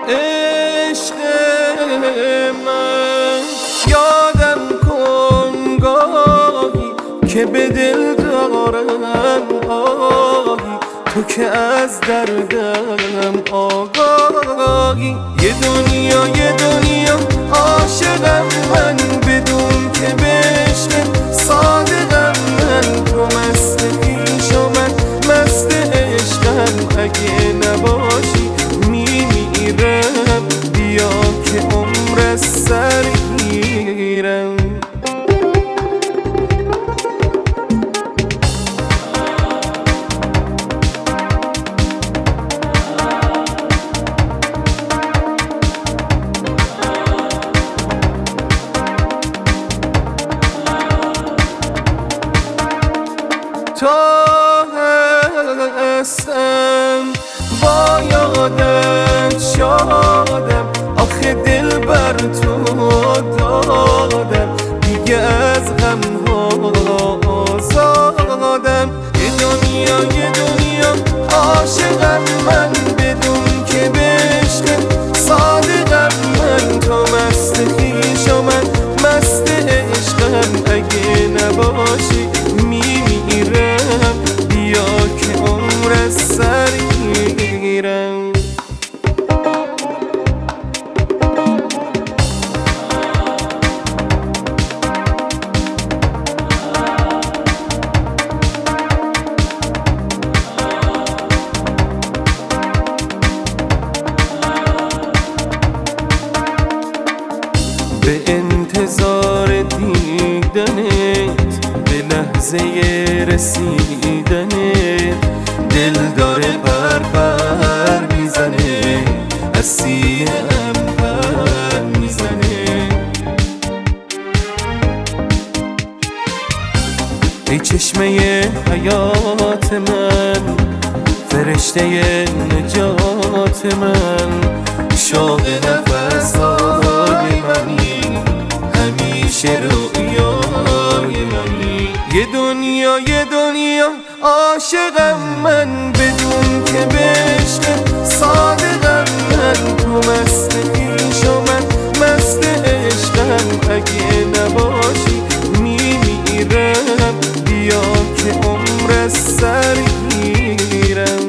عشق من یادم کن گاهی که به دل دارم آهی، تو که از دردم آگاهی. یه دنیا عاشقم من بدون که به عشق صادقم من. تو مست خویش و من مست عشقم، اگه نباشی میمیرم. بیا که عمر از سر گیرم. تا هستم با یادت شادم، آخه دل بر تو دادم، دیگه از غم ها آزادم. یه دنیا عاشقم من بدون که به عشق صادقم من. تو مست خویش و من مست عشقم، اگه نباشی میمیرم. بیا که عمر از سر گیرم. به انتظار دیدنت، به لحظه رسیدنت، دل داره پر میزنه، از سینه‌ام پر میزنه. ای چشمه حیات من، فرشته نجات من، شوق نفس‌های منی، همیشه رویای منی. یه دنیا عاشقم من بدون که به عشق صادقم من. تو مست خویش و من مست عشقم، اگه نباشی میمیرم. بیا که عمر از سر گیرم.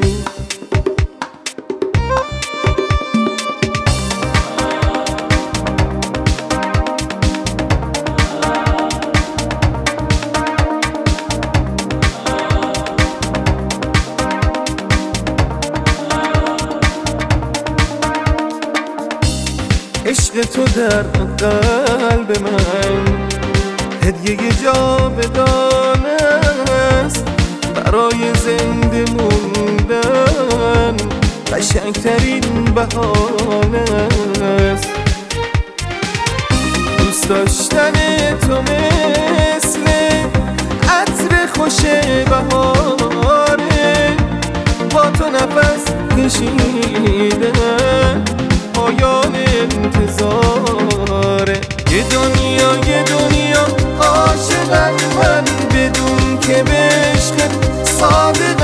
عشق تو در قلب من هدیه جاودانه است، برای زنده موندن قشنگترین بهانه است. دوست داشتن تو مثل عطر خوش بهاره، با تو نفس کشیدن پایان انتظاره. یه دنیا عاشقم من بدون که به عشق صادق